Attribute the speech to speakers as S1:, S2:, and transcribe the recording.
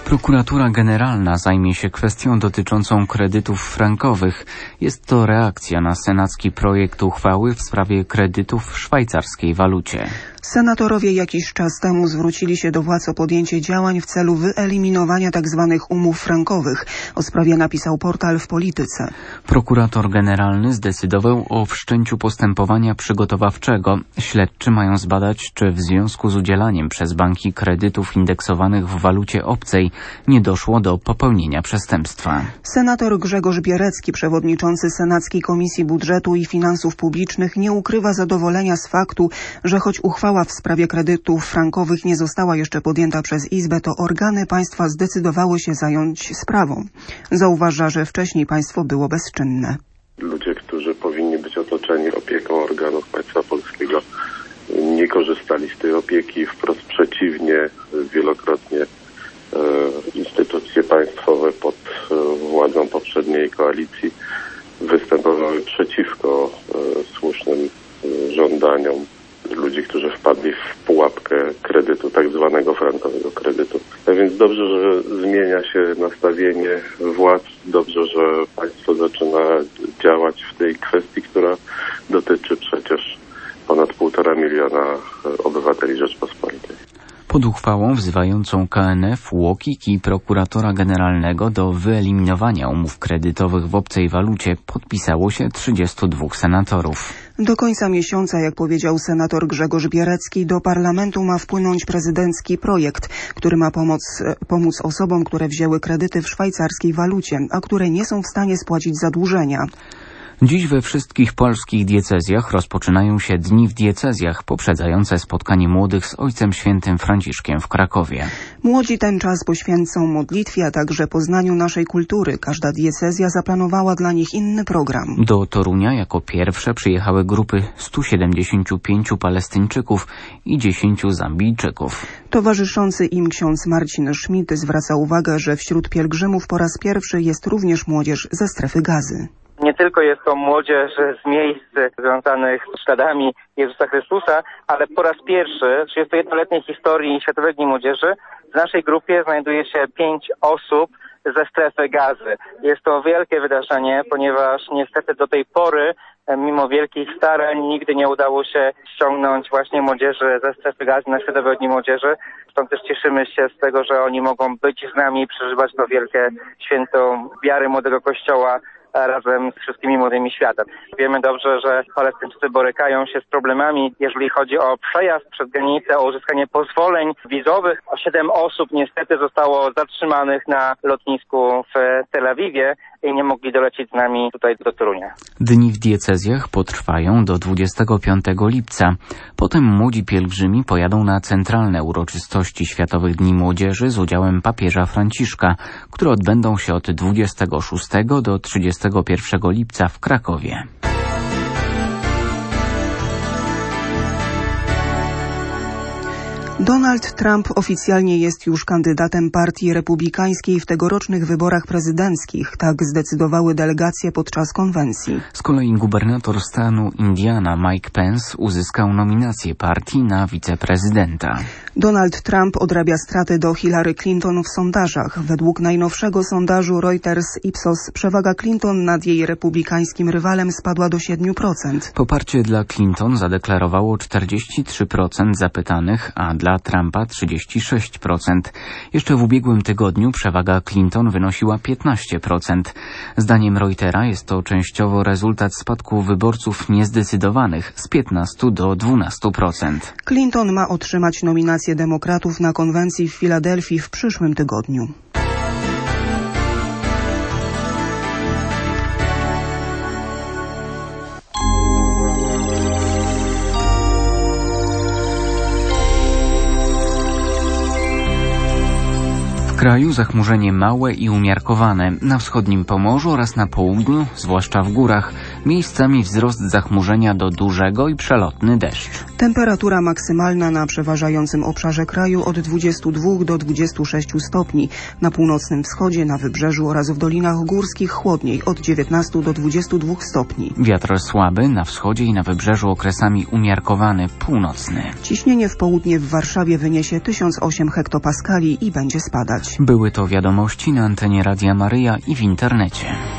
S1: Prokuratura Generalna zajmie się kwestią dotyczącą kredytów frankowych. Jest to reakcja na senacki projekt uchwały w sprawie kredytów w szwajcarskiej walucie.
S2: Senatorowie jakiś czas temu zwrócili się do władz o podjęcie działań w celu wyeliminowania tzw. umów frankowych. O sprawie napisał portal w Polityce.
S1: Prokurator generalny zdecydował o wszczęciu postępowania przygotowawczego. Śledczy mają zbadać, czy w związku z udzielaniem przez banki kredytów indeksowanych w walucie obcej nie doszło do popełnienia przestępstwa.
S2: Senator Grzegorz Bierecki, przewodniczący Senackiej Komisji Budżetu i Finansów Publicznych, nie ukrywa zadowolenia z faktu, że choć uchwała w sprawie kredytów frankowych nie została jeszcze podjęta przez Izbę, to organy państwa zdecydowały się zająć sprawą. Zauważa, że wcześniej państwo było bezczynne.
S3: Ludzie, którzy powinni być otoczeni opieką organów państwa polskiego, nie korzystali z tej opieki, wprost przeciwnie, wielokrotnie instytucje państwowe pod władzą poprzedniej koalicji występowały przeciwko słusznym żądaniom ludzi, którzy wpadli w pułapkę kredytu, tak zwanego frankowego kredytu. Tak więc dobrze, że zmienia się nastawienie władz, dobrze, że państwo zaczyna działać w tej kwestii, która dotyczy przecież ponad 1,5 miliona obywateli Rzeczpospolitej.
S1: Pod uchwałą wzywającą KNF, UOKiK i prokuratora generalnego do wyeliminowania umów kredytowych w obcej walucie podpisało się 32 senatorów.
S2: Do końca miesiąca, jak powiedział senator Grzegorz Bierecki, do parlamentu ma wpłynąć prezydencki projekt, który ma pomóc osobom, które wzięły kredyty w szwajcarskiej walucie, a które nie są w stanie spłacić zadłużenia.
S1: Dziś we wszystkich polskich diecezjach rozpoczynają się Dni w diecezjach, poprzedzające spotkanie młodych z Ojcem Świętym Franciszkiem w Krakowie.
S2: Młodzi ten czas poświęcą modlitwie, a także poznaniu naszej kultury. Każda diecezja zaplanowała dla nich inny program.
S1: Do Torunia jako pierwsze przyjechały grupy 175 Palestyńczyków i 10 Zambijczyków.
S2: Towarzyszący im ksiądz Marcin Schmidt zwraca uwagę, że wśród pielgrzymów po raz pierwszy jest również młodzież ze strefy Gazy.
S4: Nie tylko jest to młodzież z miejsc związanych z śladami Jezusa Chrystusa, ale po raz pierwszy w 31-letniej historii Światowych Dni Młodzieży w naszej grupie znajduje się 5 osób ze strefy Gazy. Jest to wielkie wydarzenie, ponieważ niestety do tej pory, mimo wielkich starań, nigdy nie udało się ściągnąć właśnie młodzieży ze strefy Gazy na Światowe Dni Młodzieży. Stąd też cieszymy się z tego, że oni mogą być z nami i przeżywać to wielkie święto wiary młodego Kościoła razem z wszystkimi młodymi świata. Wiemy dobrze, że Palestyńczycy borykają się z problemami, jeżeli chodzi o przejazd przez granicę, o uzyskanie pozwoleń wizowych. 7 osób niestety zostało zatrzymanych na lotnisku w Tel Awiwie i nie mogli dolecieć z nami tutaj do Torunia.
S1: Dni w diecezjach potrwają do 25 lipca. Potem młodzi pielgrzymi pojadą na centralne uroczystości Światowych Dni Młodzieży z udziałem papieża Franciszka, które odbędą się od 26 do 31 lipca w Krakowie.
S2: Donald Trump oficjalnie jest już kandydatem Partii Republikańskiej w tegorocznych wyborach prezydenckich. Tak zdecydowały delegacje podczas konwencji.
S1: Z kolei gubernator stanu Indiana Mike Pence uzyskał nominację partii na wiceprezydenta.
S2: Donald Trump odrabia straty do Hillary Clinton w sondażach. Według najnowszego sondażu Reuters-Ipsos przewaga Clinton nad jej republikańskim rywalem spadła do 7%.
S1: Poparcie dla Clinton zadeklarowało 43% zapytanych, a dla Trumpa 36%. Jeszcze w ubiegłym tygodniu przewaga Clinton wynosiła 15%. Zdaniem Reutera jest to częściowo rezultat spadku wyborców niezdecydowanych z 15 do 12%.
S2: Clinton ma otrzymać nominację demokratów na konwencji w Filadelfii w przyszłym tygodniu.
S1: W kraju zachmurzenie małe i umiarkowane. Na wschodnim Pomorzu oraz na południu, zwłaszcza w górach, Miejscami wzrost zachmurzenia do dużego i przelotny deszcz.
S2: Temperatura maksymalna na przeważającym obszarze kraju od 22 do 26 stopni. Na północnym wschodzie, na wybrzeżu oraz w dolinach górskich chłodniej od 19 do 22 stopni.
S1: Wiatr słaby, na wschodzie i na wybrzeżu okresami umiarkowany, północny.
S2: Ciśnienie w południe w Warszawie wyniesie 1008 hektopaskali i będzie spadać.
S1: Były to wiadomości na antenie Radia Maryja i w internecie.